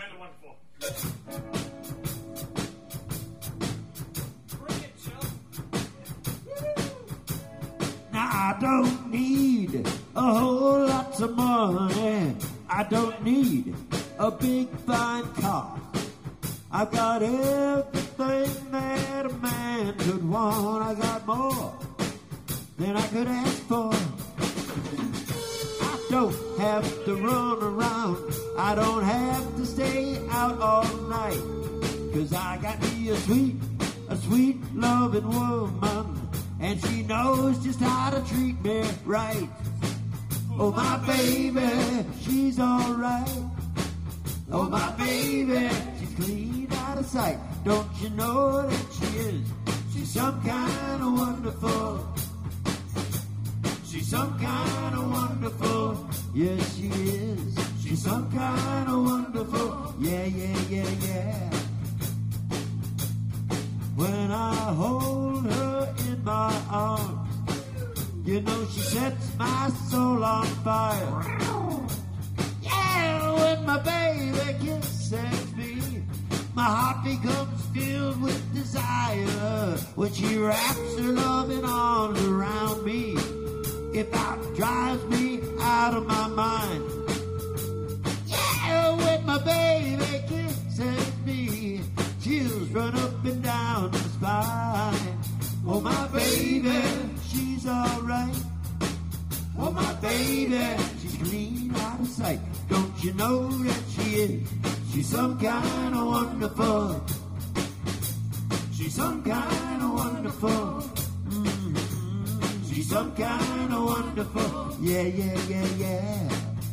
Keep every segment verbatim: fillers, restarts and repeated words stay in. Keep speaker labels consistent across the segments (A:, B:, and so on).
A: kind of wonderful.
B: Bring it, Joe.
C: Now I don't need a whole lot of money. I don't need a big fine car. I've got everything that a man could want. I got more than I could ask for. I don't have to run around. I don't have to stay out all night. Cause I got me a sweet, a sweet loving woman. And she knows just how to treat me right. Oh, my baby, she's alright. Oh, my baby, she's clean out of sight. Don't you know that she is? She's some kind of wonderful. She's some kind of wonderful. Yes, she is. She's some kind of wonderful. Yeah, yeah, yeah, yeah. When I hold her in my arms, you know she sets my soul on fire. Yeah, when my baby kisses me, my heart becomes filled with desire. When she wraps her loving arms around me, it about drives me out of my mind. Yeah, when my baby kisses me, chills run up and down the spine. Oh, my baby, she's alright. Oh, my baby, she's clean out of sight. Don't you know that she is? She's some kind of wonderful. She's some kind of wonderful. Mm-hmm. She's some kind of wonderful. Yeah, yeah, yeah, yeah.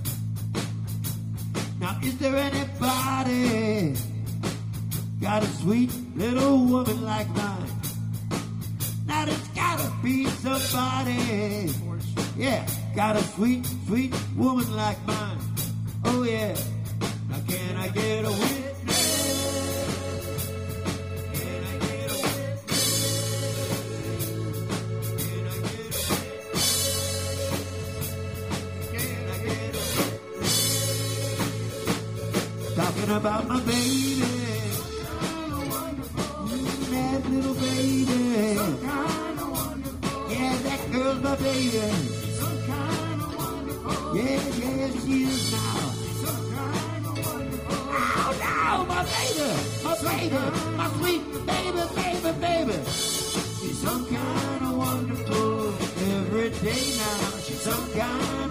C: Now, is there anybody got a sweet little woman like mine? Now there's gotta be somebody, yeah, got a sweet, sweet woman like mine. Oh yeah, now can I get a witness? Can I get a witness? Can I get a witness? Can I get a witness? Talking about my baby. That little baby, some kind of wonderful. Yeah, that girl's my baby. She's some kind of wonderful. Yeah, yeah, she is now. She's some kind of wonderful. Oh, no, my baby, my baby, my sweet baby, baby, baby. She's some kind of wonderful. Every day now, she's some kind